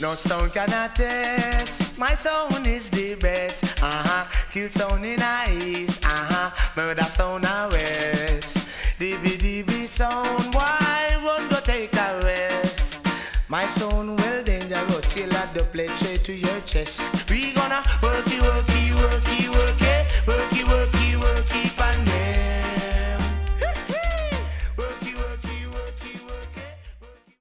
No sound cannot test. My sound is the best. Kill sound in the east. Murder sound in west. DB sound. Why run go take a rest? My sound well dangerous. You'll have the plate straight to your chest.